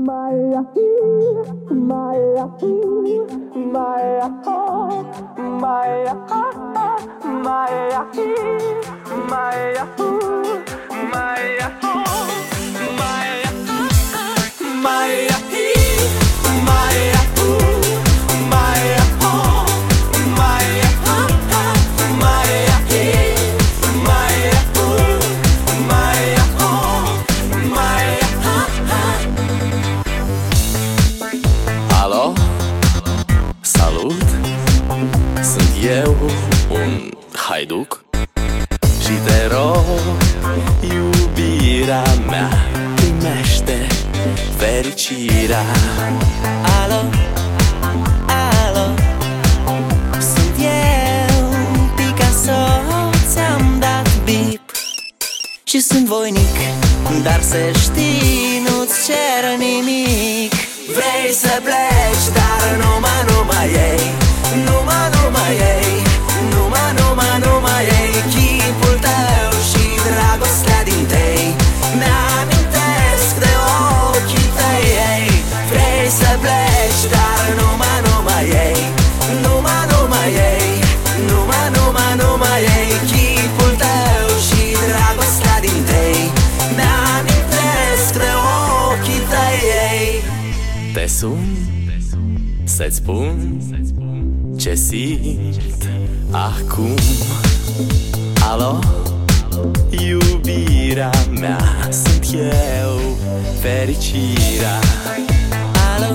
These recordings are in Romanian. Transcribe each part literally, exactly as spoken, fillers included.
Maya, Maya, Maya, Maya, Maya, Maya, Maya, Maya, Maya. Alo, salut, sunt eu, un haiduc și te rog, iubirea mea, primește fericirea. Alo, alo, sunt eu, Picasso, ți-am dat bip și sunt voinic, dar să știi, nu-ți cer nimic. Vrei să pleci, dar numai, numai ei, numai, numai ei, numai, numai, numai ei, chipul tău și dragostea din tei mi-amintesc de ochii tăi, ei. Vrei să pleci, dar numai, numai ei, numai, numai ei, numai, numai, numai ei, chipul tău și dragostea din tei mi-amintesc de ochii tăi, ei. Te sun să-ți spun ce simt acum. Alo, iubirea mea, sunt eu, fericirea. Alo,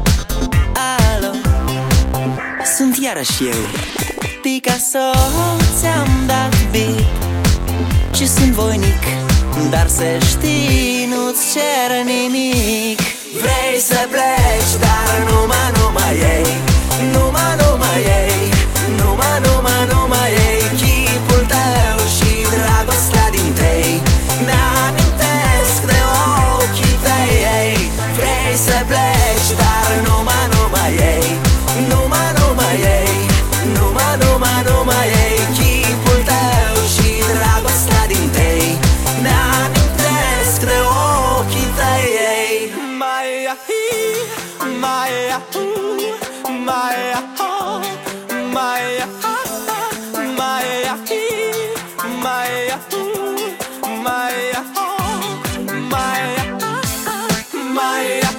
alo, sunt iarăși eu, Picasso, ți-am dat bip și sunt voinic, dar să știi, nu-ți cer nimic. Vrei să pleci, dar numai, numai ei, numai, numai ei, numai, numai, numai ei, chipul tău și dragostea din tei mi-amintesc de ochii tăi, ei. Vrei să pleci, dar numai, numai ei, numai, numai ei, numai, numai, numai ei, chipul tău și dragostea din tei mi-amintesc de ochii tăi, ei. Maya, Maya, Maya, Maya, Maya, Maya, Maya, Maya, Maya.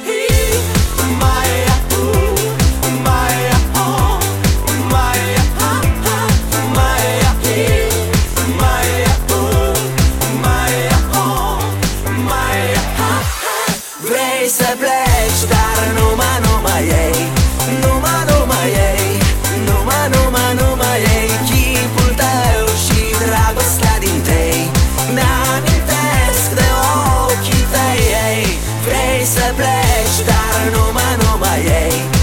Vrei să pleci, dar numai, numai ei, numai, numai ei, numai, numai, numai ei, chipul tău și dragostea din tei mi-amintesc de ochii tăi, ei. Vrei să pleci, dar numai, numai ei.